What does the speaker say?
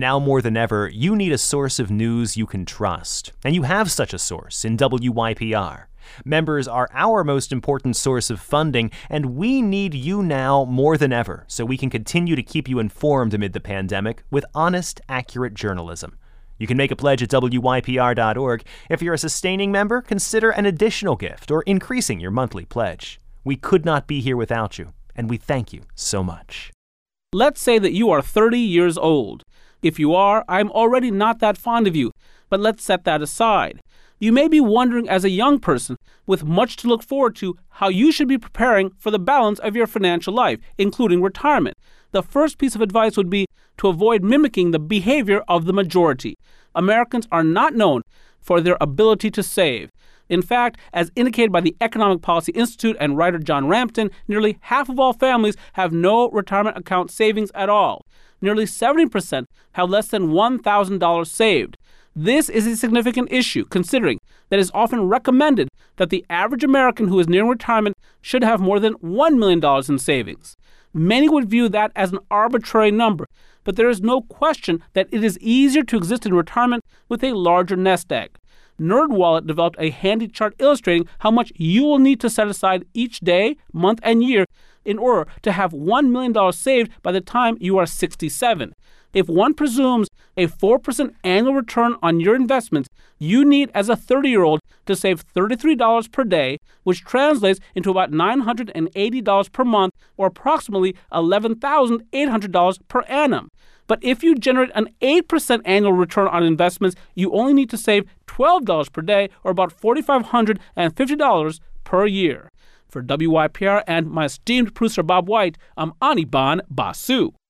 Now more than ever, you need a source of news you can trust. And you have such a source in WYPR. Members are our most important source of funding, and we need you now more than ever so we can continue to keep you informed amid the pandemic with honest, accurate journalism. You can make a pledge at WYPR.org. If you're a sustaining member, consider an additional gift or increasing your monthly pledge. We could not be here without you, and we thank you so much. Let's say that you are 30 years old. If you are, I'm already not that fond of you, but let's set that aside. You may be wondering as a young person with much to look forward to how you should be preparing for the balance of your financial life, including retirement. The first piece of advice would be to avoid mimicking the behavior of the majority. Americans are not known for their ability to save. In fact, as indicated by the Economic Policy Institute and writer John Rampton, nearly half of all families have no retirement account savings at all. Nearly 70% have less than $1,000 saved. This is a significant issue, considering that it is often recommended that the average American who is nearing retirement should have more than $1 million in savings. Many would view that as an arbitrary number, but there is no question that it is easier to exist in retirement with a larger nest egg. NerdWallet developed a handy chart illustrating how much you will need to set aside each day, month, and year in order to have $1 million saved by the time you are 67. If one presumes a 4% annual return on your investments, you need, as a 30-year-old, to save $33 per day, which translates into about $980 per month, or approximately $11,800 per annum. But if you generate an 8% annual return on investments, you only need to save $12 per day, or about $4,550 per year. For WYPR and my esteemed producer Bob White, I'm Anirban Basu.